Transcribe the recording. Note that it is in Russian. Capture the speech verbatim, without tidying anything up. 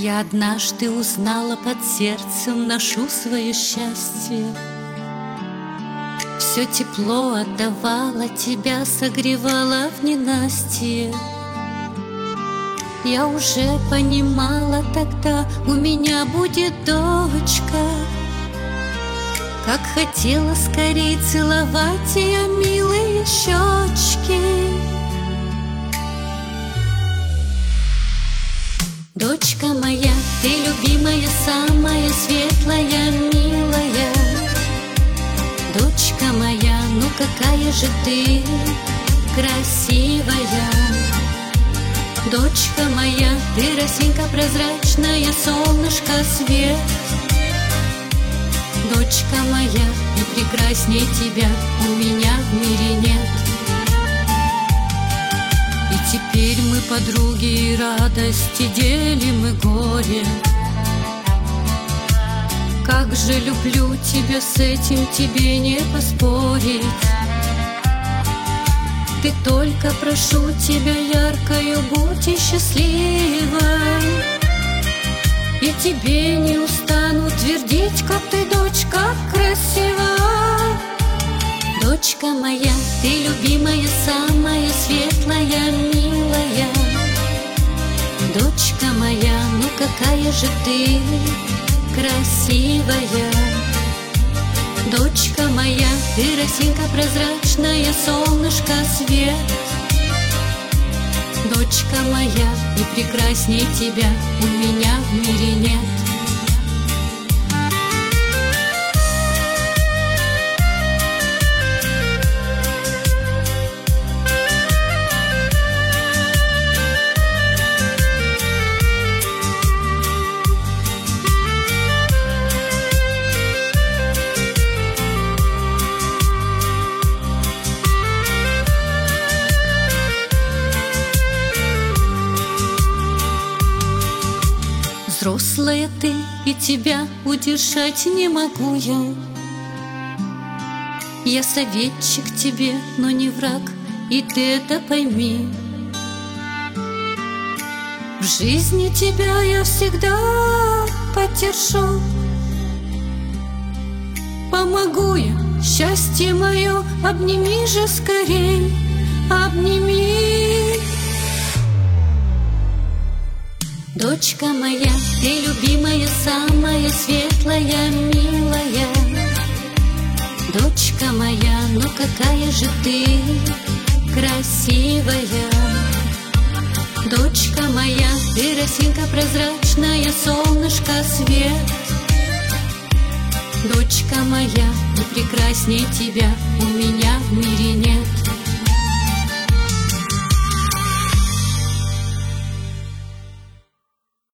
Я однажды узнала, под сердцем ношу свое счастье. Все тепло отдавала, тебя согревала в ненастье. Я уже понимала тогда, у меня будет дочка. Как хотела скорей целовать ее милые щечки. Дочка моя, ты любимая, самая светлая, милая. Дочка моя, ну какая же ты красивая. Дочка моя, ты росинка прозрачная, солнышко свет. Дочка моя, и прекрасней тебя у меня в мире нет. И теперь мы подруги, и радости делим и горе. Как же люблю тебя, с этим тебе не поспорить. Ты только, прошу тебя, яркою будь и счастливой. И тебе не устану твердить, как ты, дочка, красива. Дочка моя, ты любимая, самая светлая, милая. Дочка моя, ну какая же ты красивая. Дочка моя, ты росинка прозрачная, солнышко свет. Дочка моя, и прекрасней тебя у меня в мире нет. Взрослая ты, и тебя удержать не могу я. Я советчик тебе, но не враг, и ты это пойми. В жизни тебя я всегда поддержу. Помогу я, счастье мое, обними же скорей, обними. Дочка моя, ты любимая, самая светлая, милая. Дочка моя, ну какая же ты красивая. Дочка моя, ты росинка прозрачная, солнышко свет. Дочка моя, ну прекрасней тебя у меня